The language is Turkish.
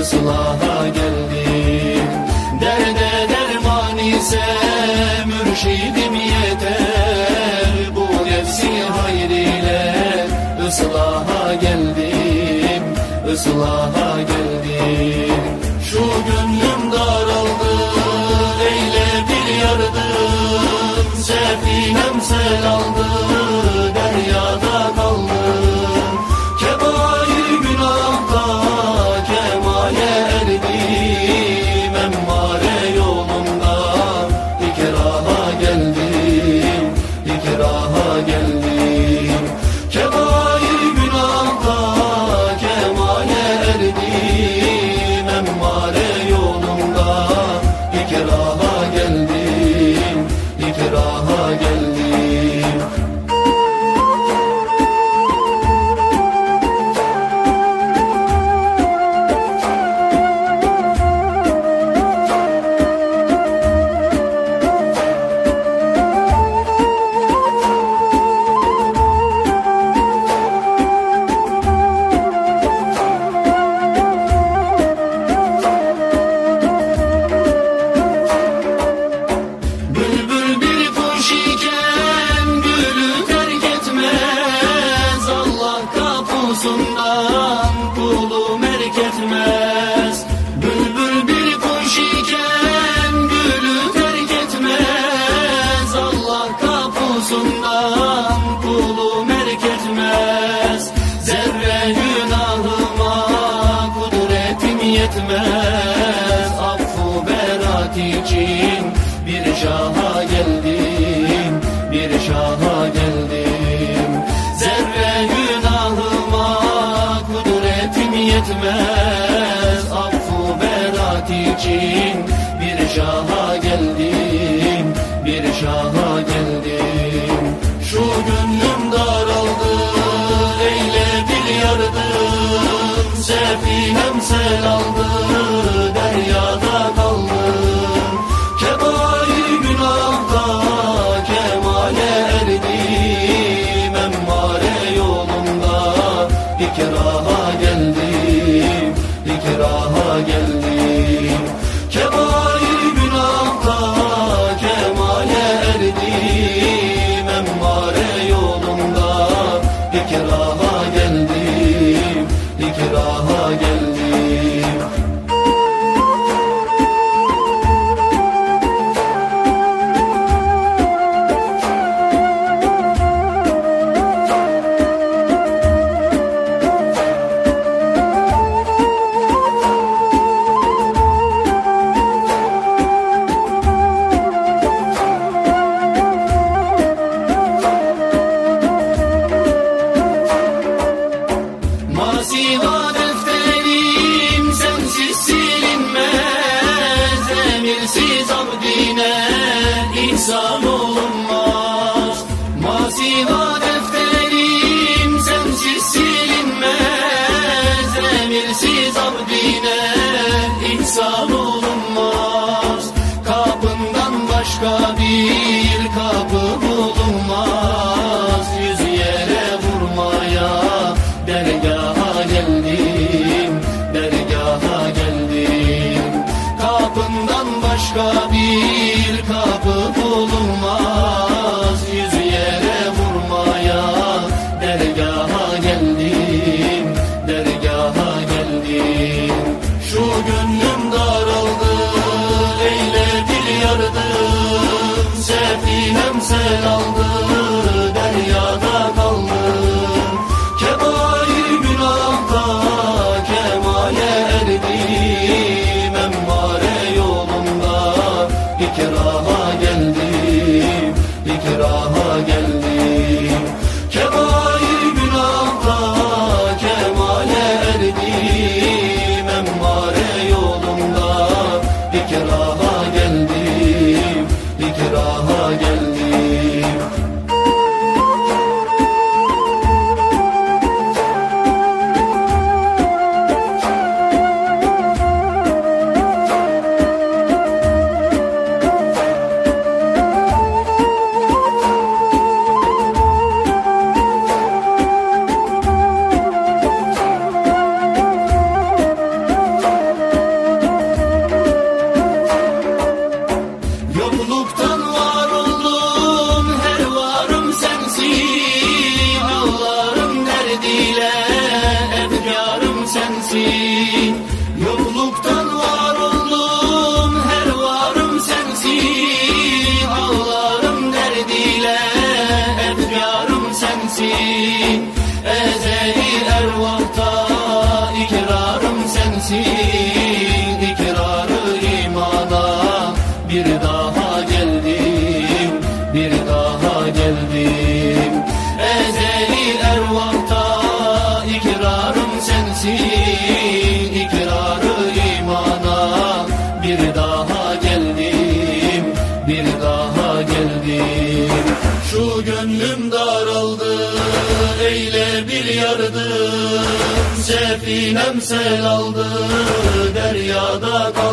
ıslaha geldim. Derde derman ise mürşidim yeter, bu nefsi hayr ile ıslaha geldim, ıslaha geldim. Şu gönlüm daraldı, eyle bir yardım, sefinem sel aldı, deryada kaldım. Kebair günahta kemale erdim, emmare yolunda ikraha geldim, ikraha geldim. Kebair günahta kemale erdim, emmare yolunda ikraha geldim, ikraha geldim. Kulu merk etmez. Bülbül bir kuş iken gülü terk etmez. Allah kapısından kulu merk etmez. Zerre günahıma kudretim yetmez. Affu berat için bir şaha geldim, bir şaha geldim. Zerre günahıma kudretim yetmez. Affu berat için bir şaha geldim, bir şaha geldim. Şu gönlüm daraldı, eyle bir yardım, sefinem sel aldı, deryada kaldım. Kebair günahta kemale erdim, emmare yolunda ikraha geldim, ikraha geldim. Kebair günahta kemale erdim, emmare yolunda ikraha geldim, ikraha geldim. Masiva defterim sensiz silinmez, emirsiz abdine ihsan olunmaz. Masiva defterim sensiz silinmez, emirsiz abdine ihsan olunmaz. Kapından başka bir kapı bulunmaz, yüz yere vurmaya dergaha geldim, dergaha geldim. Kapından başka bir kapı bulunmaz, yüz yere vurmaya dergaha geldim, dergaha geldim. Şu gönlüm daraldı, sensin. Yokluktan var oldum, her varım sensin. Ağlarım derdiyle, efkarım sensin. Ezeli ervahta ikrarım sensin. İkrarı imana bir daha geldim, bir daha geldim. Ezeli ervahta ikrarım sensin. İkrarı imana bir daha geldim, bir daha geldim. Şu gönlüm daraldı, eyle bir yardım. Sefinem sel aldı, deryada kaldı.